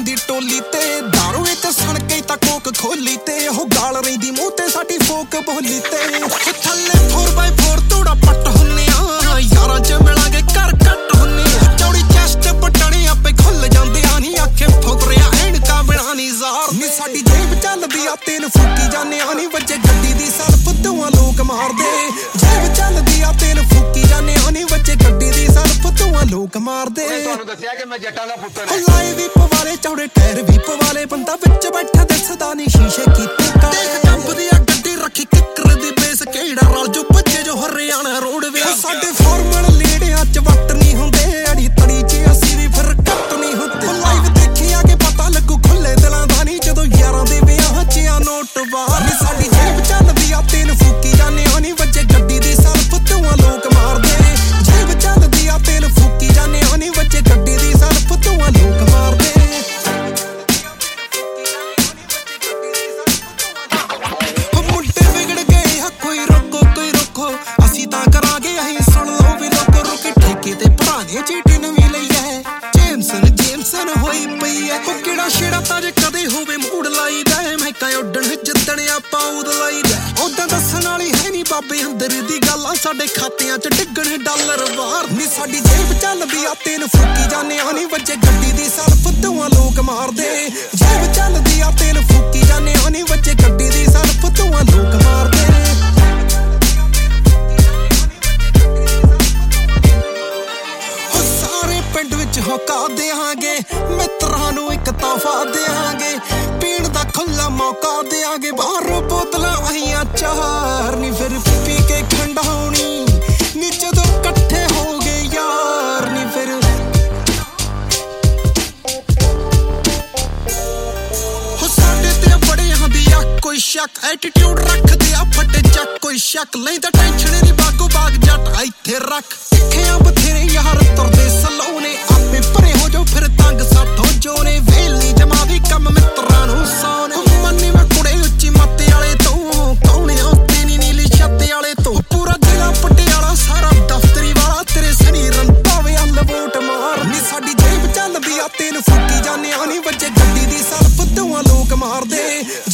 दी टोली ते दारू विच सण के तां कोक खोली ते ओह गाल रहिंदी मूंह ते साडी फोक बोली ते थल्ले 4x4 तोड़ा पट हुन्ने आ यारां च मिलांगे घर घट हुन्ने चौड़ी चेस्ट बटणे आपे खुल जांदे आ नी आखे फुकरिया ऐनका बिना नी जार नी साडी जेब चलदी आ तेल फूकी जाने आ नी वज्जे गड्डी दी सल्फ धुआं लोक मारदे जेब चलदी आ तेल फूकी जाने आ नी वज्जे गड्डी दी सल्फ धुआं लोक मारदे ਤੁਹਾਨੂੰ ਦੱਸਿਆ ਕਿ ਮੈਂ ਜੱਟਾਂ ਦਾ ਪੁੱਤਰ ਹਾਂ ਲਾਈ ਵੀ ਪਵਾਲੇ ਚੌੜੇ ਟਾਇਰ ਵੀ ਪਵਾਲੇ ਬੰਦਾ ਵਿੱਚ ਬੈਠਾ ਦਿਸਦਾ ਨੀ ਸ਼ੀਸ਼ੇ ਕੀਤੇ ਕਾਲੇ ਦੇਖ ਕੰਬਦੀ ਆ ਗੱਡੀ ਰੱਖੀ ਕਿੱਕਰ ਦੀ ਬੇਸ ਕਿਹੜਾ ਰਲ ਜੋ ਬੱਚੇ ਜੋ ਹਰਿਆਣਾ ਰੋਡਵੇ ਸਾਡੇ ਫਾਰਮਲ ਲੀੜਿਆਂ ਚ ਵੱਟ ਨਹੀਂ ਹੁੰਦੇ ਅੜੀ ਤੜੀ ਚ ਅਸੀਂ ਵੀ ਫਿਰ ਕੱਟ ਨਹੀਂ ਹੁੰਦੇ ਲਾਈਵ ਦੇਖਿਆ ਕਿ ਪਤਾ ਲੱਗੂ ਖੁੱਲੇ ਦਿਲਾਂ ਦਾ ਨਹੀਂ ਜਦੋਂ ਯਾਰਾਂ ਦੇ ਵਿਆਹ ਚ ਆ ਨੋਟ ਬਾਹਰ ਨੀ ਸਾਡੀ ਜੇਬ ਚੱਲਦੀ ਆ ਤੇਲ ਫੂਕੀ ਜਾਨੇ ਆ ਨੀ ਵੱਜੇ ਗੱਡੀ ਦੀ ਸਲਫ ਧੂਆਂ ਲੋਕ ਮਾਰਦੇ ਜੇਬ ਚੱਲਦੀ ਆ ਤੇਲ ਫੂਕੀ ਜਾਨੇ ਆ ਨੀ ਵੱਜੇ ਗੱਡੀ ਦੀ ਸਲਫ ਧੂਆਂ ਲੋਕ ਮਾਰਦੇ ਮੁੰਡੇ ਵਿਗੜ ਗਏ ਆ ਕੋਈ ਰੋਕੋ ਅਸੀਂ ਤਾਂ ਕਰਾਂਗੇ ਅਸੀਂ ਸੁਣ ਲਓ ਵੀ ਲੋਕੋ ਰੁਕੇ ਠੇਕੇ ਤੇ ਭਰਾਣੇ ਚੀਟੀ ਨਵੀਂ ਲਈ ਐ ਜੇਮਸਨ ਹੋਈ ਪਈ ਐ ਉਹ ਕਿਹੜਾ ਛੇੜਾ ਤਾਂ ਜੇ ਕਦੇ ਹੋਵੇ ਮੂਡ ਲਾਈਦਾ ਮੈਂ ਕਾ ਉੱਡਣ ਜਿੱਦਣ ਆਪਾਂ ਉਦ ਲਾਈਦਾ ਉਦਾਂ ਦੱਸਣ ਵਾਲੀ ਹੈ ਨੀ ਬਾਬੇ ਅੰਦਰ ਦੀ ਗੱਲਾਂ ਸਾਡੇ ਖਾਤਿਆਂ ਚ ਡਿੱਗਣ ਡਾਲਰ ਬਾਹਰ ਨੀ ਸਾਡੀ ਜੇਬ ਚੱਲਦੀ ਆ ਤੇਲ ਫੂਕੀ ਜਾਨੇ ਆ ਨੀ ਵੱਜੇ ਗੱਡੀ ਦੀ ਸਲਫ ਧੂਆਂ ਲੋਕ ਮਾਰਦੇ ਜੇਬ ਚੱਲਦੀ ਆ ਤੇਲ ਫੂਕੀ ਜਾਨੇ ਆ ਨੀ ਵੱਜੇ ਗੱਡੀ ਦੀ ਸਲਫ ਧੂਆਂ ਲੋਕ ਮਾਰਦੇ ਪਿੰਡ ਵਿੱਚ ਹੋਕਾ ਦੇਾਂਗੇ ਮਿੱਤਰਾਂ ਨੂੰ ਇੱਕ ਤੋਹਫਾ ਦੇਾਂਗੇ ਪੀਣ ਦਾ ਖੁੱਲਾ ਮੌਕਾ ਦੇਾਂਗੇ ਬਾਹਰੋਂ ਬੋਤਲਾਂ ਆਈਆਂ ਚਾਰ ਨੀ ਫਿਰ ਪੀ ਕੇ ਖੰਡਾਉਣੀ ਨੀ ਜਦੋਂ ਇਕੱਠੇ ਹੋ ਗਏ ਯਾਰ ਨੀ ਫਿਰ ਹੋ ਸਾਡੇ ਤੇ ਬੜਿਆਂ ਦੀ ਆ ਕੋਈ ਸ਼ੱਕ ਐਟੀਟਿਊਡ ਰੱਖਦੇ ਆ ਫੱਟੇ ਚੱਕ ਕੋਈ ਸ਼ੱਕ ਲੈਂਦਾ ਟੈਨਸ਼ਨ ਨੀ ਬਾਗੋ ਬਾਗ ਜੱਟ ਇੱਥੇ ਰੱਖ ਸਿੱਖਿਆ ਬਥੇਰੇ ਯਾਰ ਤੁਰਦੇ ਸਲੋਨੇ ਆਪੇ ਭਰੇ ਹੋ ਜਾਓ ਫਿਰ ਤੰਗ ਸਾਠੋ ਜੋਨੇ ਵੇਲੀ ਜਮਾ ਵੀ ਕੰਮ ਮਿੱਤਰਾਂ ਨੂੰ ਸੌਨੇ ਮੰਨੀ ਮੈਂ ਕੁੜੇ ਉੱਚੀ ਮੱਤੇ ਵਾਲੇ ਤੋਂ ਕੌਣੇ ਉੱਤੇ ਨੀ ਨੀਲੀ ਛੱਤ ਵਾਲੇ ਤੋਂ ਪੂਰਾ ਜ਼ਿਲ੍ਹਾ ਪਟਿਆਲਾ ਸਾਰਾ ਦਫ਼ਤਰੀ ਵਾਲਾ ਤੇਰੇ ਸਨੀ ਰੰਤਾਵੇ ਹੱਲ ਵੋਟ ਮਾਰ ਨੀ ਸਾਡੀ ਜੇਬ ਚੱਲਦੀ ਆ ਤੇਲ ਫੂਕੀ ਜਾਨੇ ਆ ਨੀ ਵੱਜੇ ਗੱਡੀ ਦੀ ਸਲਫ ਧੂਆਂ ਲੋਕ ਮਾਰਦੇ